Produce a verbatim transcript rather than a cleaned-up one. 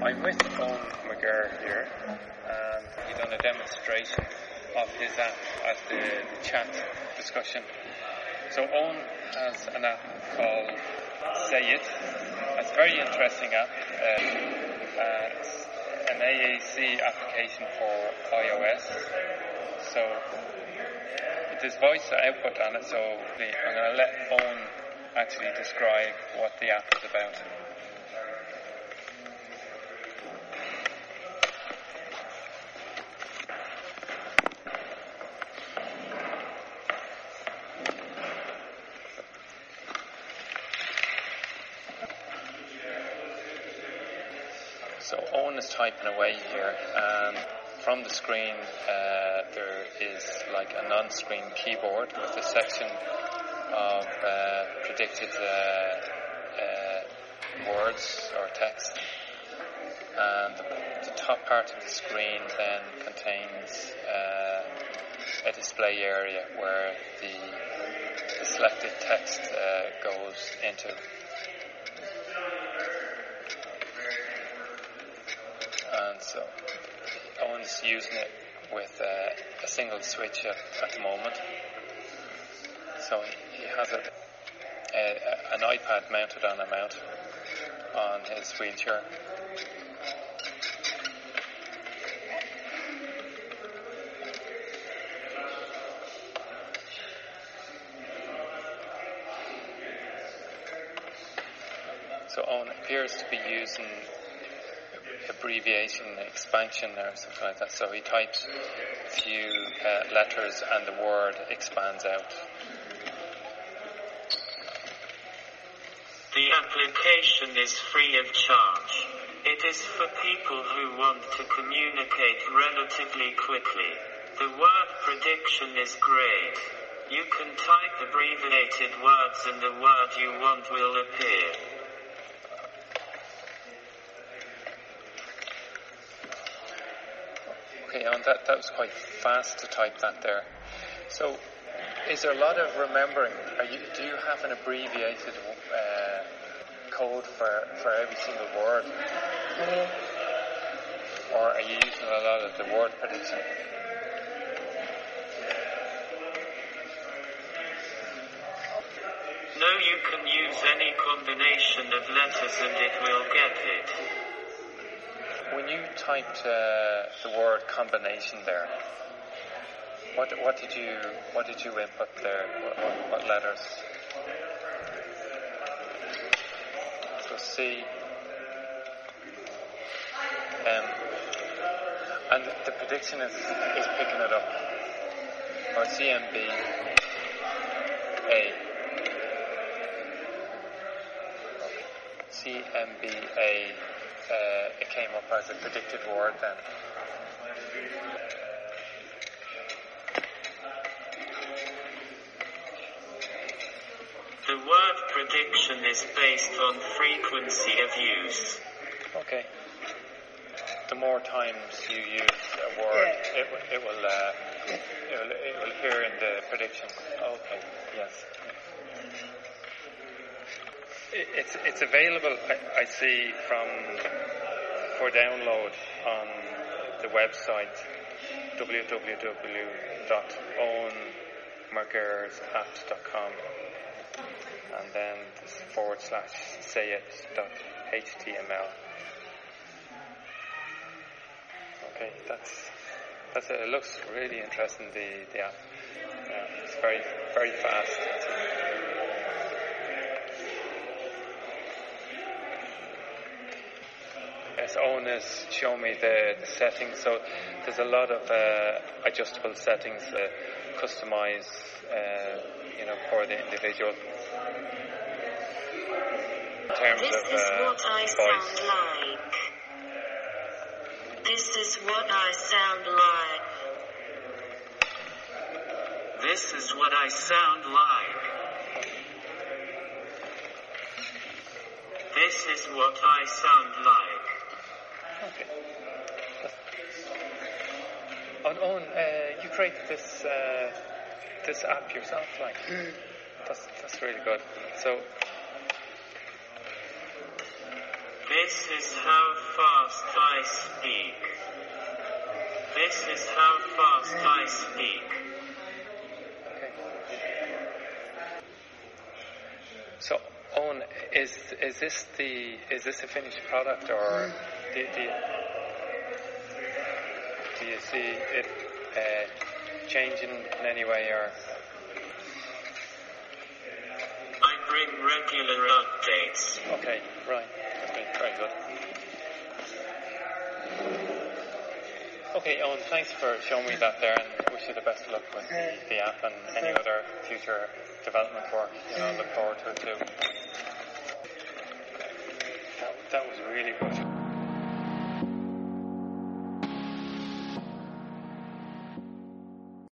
I'm with Owen McGirr here, and he's done a demonstration of his app at the chat discussion. So Owen has an app called Say It. It's a very interesting app. Uh, uh, it's an A A C application for iOS. So there's voice output on it, so the, I'm going to let Owen actually describe what the app is about. So Owen is typing away here, and from the screen uh, there is like a non-screen keyboard with a section of uh, predicted uh, uh, words or text, and the, the top part of the screen then contains uh, a display area where the, the selected text uh, goes into. And so Owen's using it with uh, a single switch at, at the moment. So he has a, a, an iPad mounted on a mount on his wheelchair. So Owen appears to be using abbreviation expansion or something like that. So he types a few uh, letters and the word expands out. The application is free of charge. It is for people who want to communicate relatively quickly. The word prediction is great. You can type abbreviated words and the word you want will appear. Okay, and that, that was quite fast to type that there. So, is there a lot of remembering? Are you, do you have an abbreviated uh, code for, for every single word? Or are you using a lot of the word prediction? No, you can use any combination of letters and it will get it. When you typed uh, the word combination there, what what did you what did you input there? What, what, what letters? So C, M, and the prediction is is picking it up. Or C M B A. C M B A. Uh, it came up as a predicted word then. The word prediction is based on frequency of use. Okay. The more times you use a word, it, it will uh, it will it will appear in the prediction. Okay. Yes. It's it's available, I, I see, from for download on the website w w w dot owen mcgirrs apps dot com, and then this forward slash sayit dot h t m l. Okay, that's that's it. It looks really interesting, the the app. Yeah, it's very very fast. Yes, Owen has shown me the, the settings, so there's a lot of uh, adjustable settings, uh, customize, uh, you know, for the individual. In terms this of is uh, what I voice. sound like. This is what I sound like. This is what I sound like. This is what I sound like. Okay. Oh, Owen, uh, you created this uh, this app yourself, like that's that's really good. So This is how fast I speak. This is how fast I speak. Okay. So, Owen, is is this the is this a finished product, or do, do, you, do you see it uh, changing in any way, or? I bring regular updates. Okay, right. Okay, very good. Okay, Owen, thanks for showing me that there, and wish you the best of luck with the app and any other future development work. You know, look forward to it too. That, that was really good.